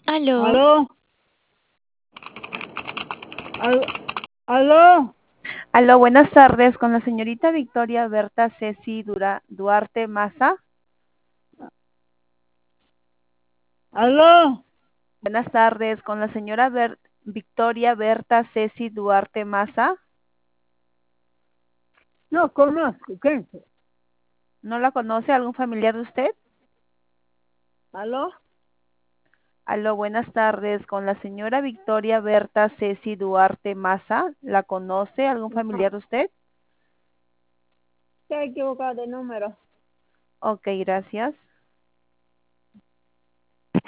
Aló, Aló, aló, Aló, buenas tardes, con la señorita Victoria Berta Ceci Duarte Maza. aló. Buenas tardes, con la señora Victoria Berta Ceci Duarte Maza. No conozco, ¿quién? ¿No la conoce algún familiar de usted? Aló, Aló, buenas tardes, con la señora Victoria Berta Ceci Duarte Maza. ¿La conoce algún familiar de usted? se ha equivocado de número. Ok, gracias.